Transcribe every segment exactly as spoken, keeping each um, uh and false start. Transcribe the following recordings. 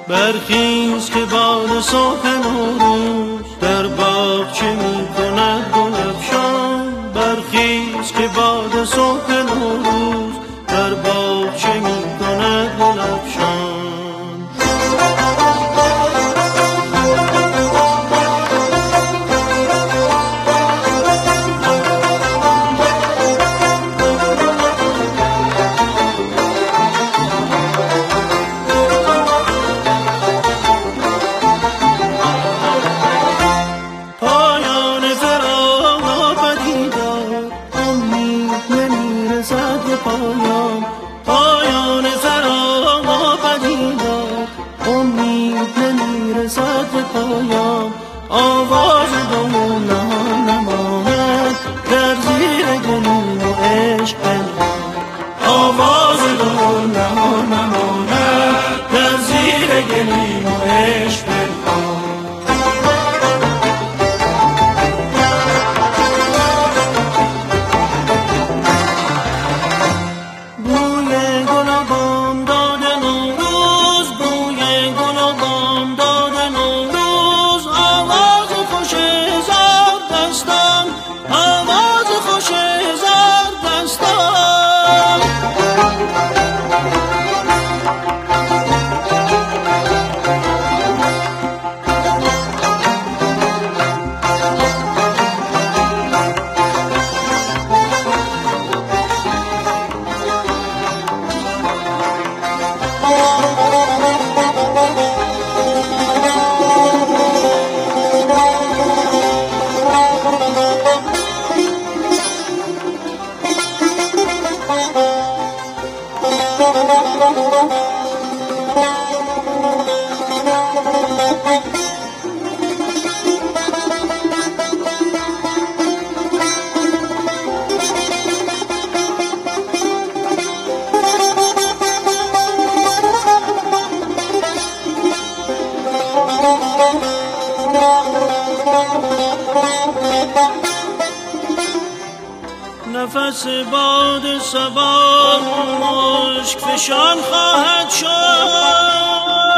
برخیز که باد صبح نوروز در باغ چه می کند گل افشان. برخیز که باد صبح نوروز در باغ چه می کند گل افشان. پایان پایان سرا پدیدار، امید نمیرسد به پایان. آواز دلم نهان نماند در زیر گلیم و عشق پنهان. آواز دلم نهان نماند در زیر گلیم و عشق پنهان. نفس باد صبا مشک فشان خواهد شد.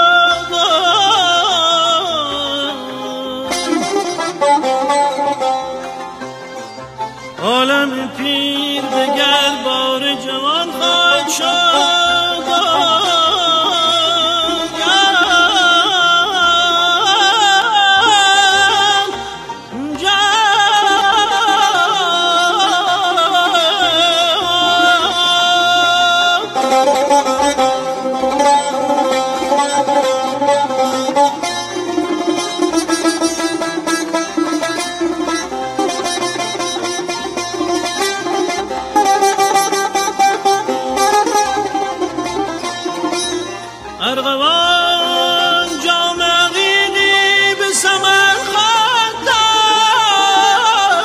عالم پیر دگر بار جوان خواهد شد. ارغوان جام عقیقی به ثمر خواهد داد.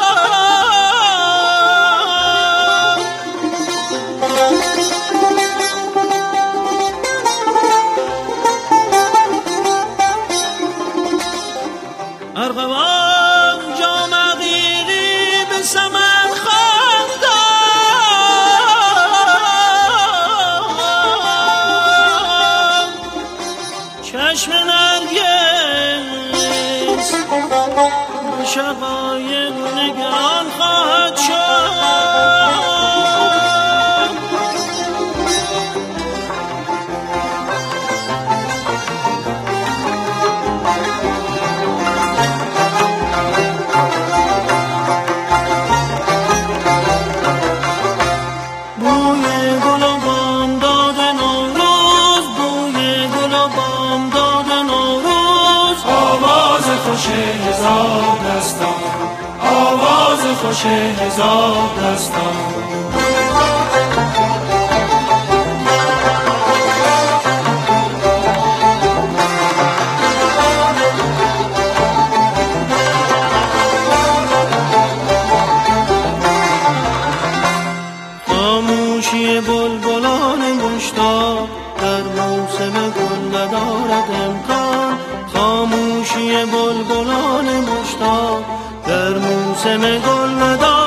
ارغوان جام عقیقی به ثمر خواهد داد. چشم نرگس به شقایق نگران خواهد شد. بوی گل و بامداد نوروز، بوی گل و بامداد نوروز. آواز خوش هزار دستان، آواز خوش هزار دستان. خاموشی بلبلان مشتاق در موسم گل ندارد امکان. خاموشی بلبلان مشتاق در موسم گل ندارد